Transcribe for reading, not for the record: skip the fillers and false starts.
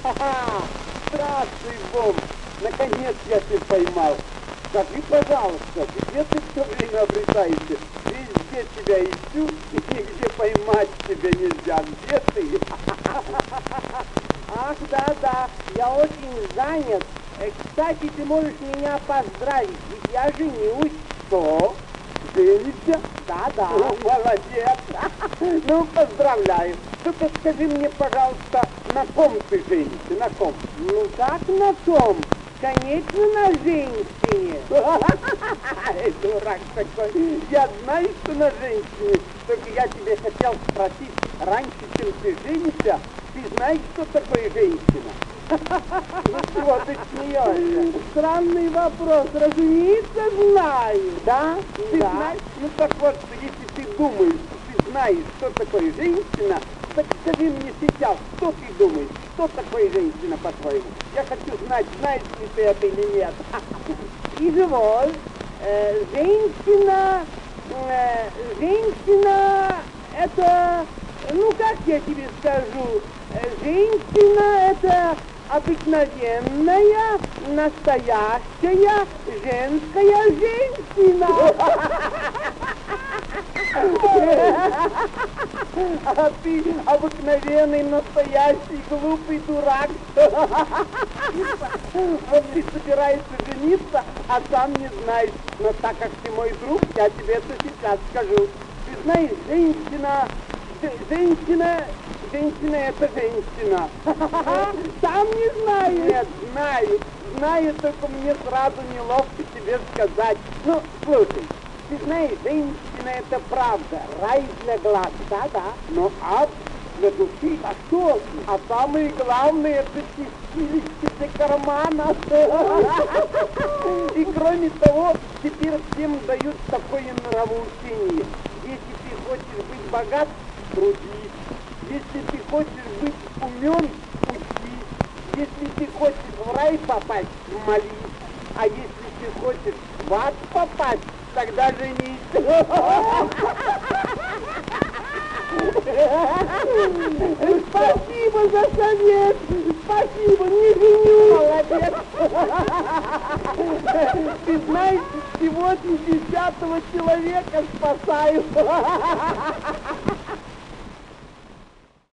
Ха-ха! Здравствуй, Бом! Наконец я тебя поймал. Скажи, пожалуйста, где ты все время обретаешься? Везде тебя ищу, и нигде поймать тебя нельзя. Где ты? Ах, да, я очень занят. Кстати, ты можешь меня поздравить, ведь я женюсь. Что? Женишься? Да. О, молодец. Ну, поздравляю. Только скажи мне, пожалуйста, на ком ты женишься? На ком? Ну, как на том? Конечно, на женщине. Эй, дурак такой. Я знаю, что на женщине. Только я тебе хотел спросить, раньше, чем ты женишься, ты знаешь, что такое женщина? Ну чего ты смеешься? Странный вопрос. Разумеется, знаю. Да? Ты Да. знаешь? Ну так вот, если ты думаешь, что ты знаешь, что такое женщина, так скажи мне сейчас, что ты думаешь? Что такое женщина, по-твоему? Я хочу знать, знаешь ли ты это или нет. Изволь, женщина, это, ну как я тебе скажу, женщина это обыкновенная, настоящая женская женщина. А ты обыкновенный, настоящий, глупый дурак. Вот ты собираешься жениться, а сам не знаешь. Но так как ты мой друг, я тебе это сейчас скажу. Ты знаешь, женщина это женщина. Сам не знаю. Нет, знаю, только мне сразу неловко тебе сказать. Ну, слушай. Ты знаешь, женщина это правда, рай для глаз, да. Но ад для души, а что? А самое главное, это чистилище для кармана. И кроме того, теперь всем дают такое нравоучение. Если ты хочешь быть богат, трудись. Если ты хочешь быть умен, учись. Если ты хочешь в рай попасть, молись. А если ты хочешь в ад попасть, тогда женись. Спасибо за совет. Спасибо, не женю. Молодец. Ты знаешь, сегодня 10-го человека спасаю.